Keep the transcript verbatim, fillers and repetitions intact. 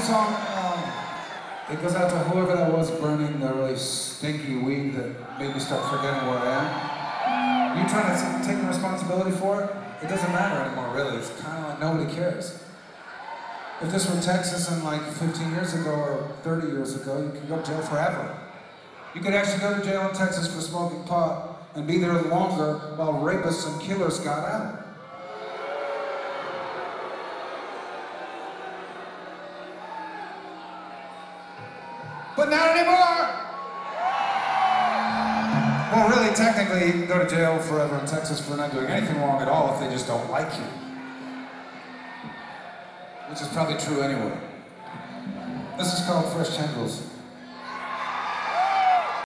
song, um, it goes out to whoever that was burning the really stinky weed that made me start forgetting where I am. You trying to take responsibility for it? It doesn't matter anymore, really. It's kind of like nobody cares. If this were Texas in like fifteen years ago or thirty years ago, you could go to jail forever. You could actually go to jail in Texas for smoking pot and be there longer while rapists and killers got out. But not anymore! Well, really, technically, you can go to jail forever in Texas for not doing anything wrong at all if they just don't like you. Which is probably true anyway. This is called Fresh Tendrils.